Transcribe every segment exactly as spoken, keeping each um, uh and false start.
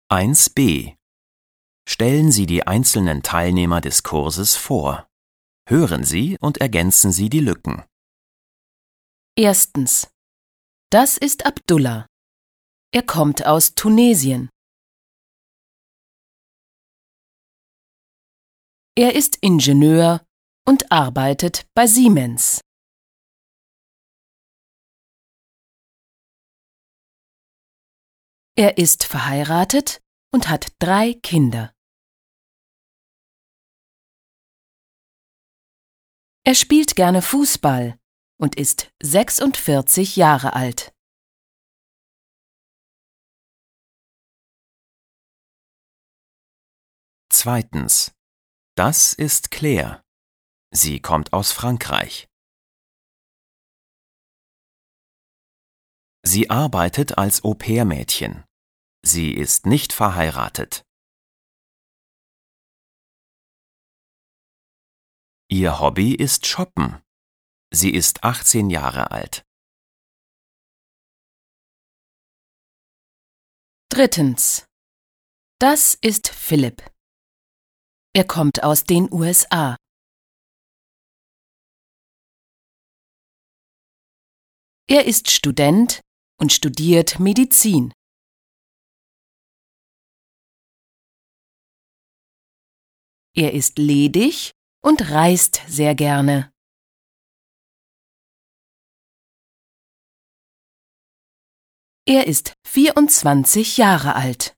eins b. Stellen Sie die einzelnen Teilnehmer des Kurses vor. Hören Sie und ergänzen Sie die Lücken. Erstens. Das ist Abdullah. Er kommt aus Tunesien. Er ist Ingenieur und arbeitet bei Siemens. Er ist verheiratet und hat drei Kinder. Er spielt gerne Fußball und ist sechsundvierzig Jahre alt. Zweitens. Das ist Claire. Sie kommt aus Frankreich. Sie arbeitet als Au-pair-Mädchen. Sie ist nicht verheiratet. Ihr Hobby ist Shoppen. Sie ist achtzehn Jahre alt. Drittens. Das ist Philipp. Er kommt aus den U S A. Er ist Student und studiert Medizin. Er ist ledig und reist sehr gerne. Er ist vierundzwanzig Jahre alt.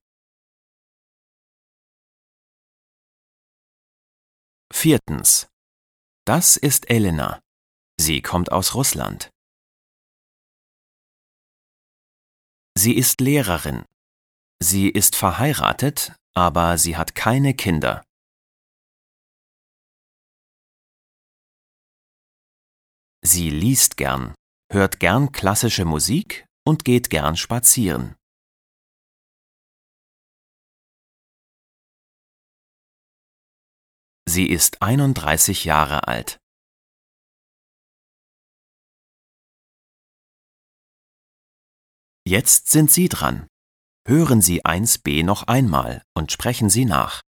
Viertens. Das ist Elena. Sie kommt aus Russland. Sie ist Lehrerin. Sie ist verheiratet, aber sie hat keine Kinder. Sie liest gern, hört gern klassische Musik und geht gern spazieren. Sie ist einunddreißig Jahre alt. Jetzt sind Sie dran. Hören Sie eins b noch einmal und sprechen Sie nach.